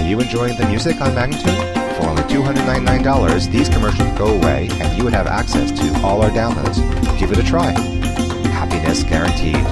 you enjoying the music on Magnatune? For only $299, these commercials go away and you would have access to all our downloads. Give it a try. Happiness guaranteed.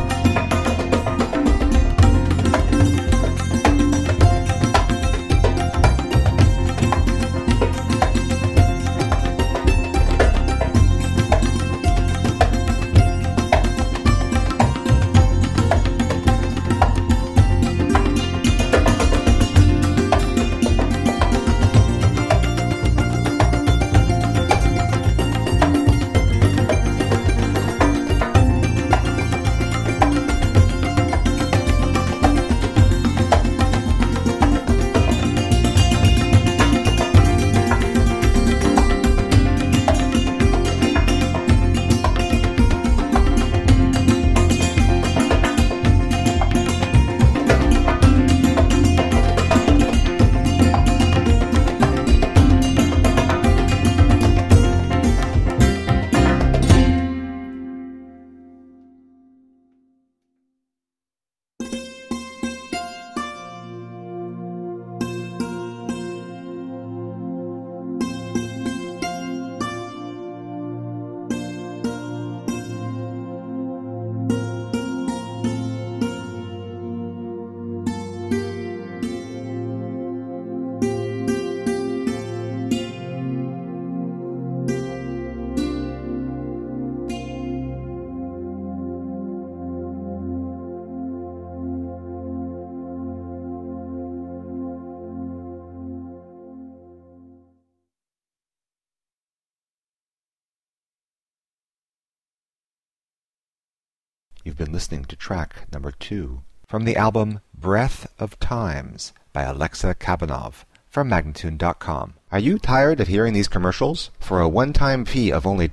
You've been listening to track number 2 from the album Breath of Times by Alexa Kabanov from Magnatune.com. Are you tired of hearing these commercials? For a one-time fee of only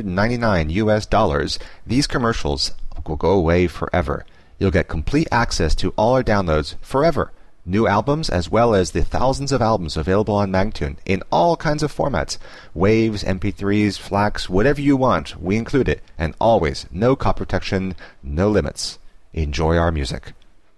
$299 US, these commercials will go away forever. You'll get complete access to all our downloads forever. New albums as well as the thousands of albums available on Magnatune in all kinds of formats. Waves, MP3s, FLACs, whatever you want, we include it. And always, no copy protection, no limits. Enjoy our music.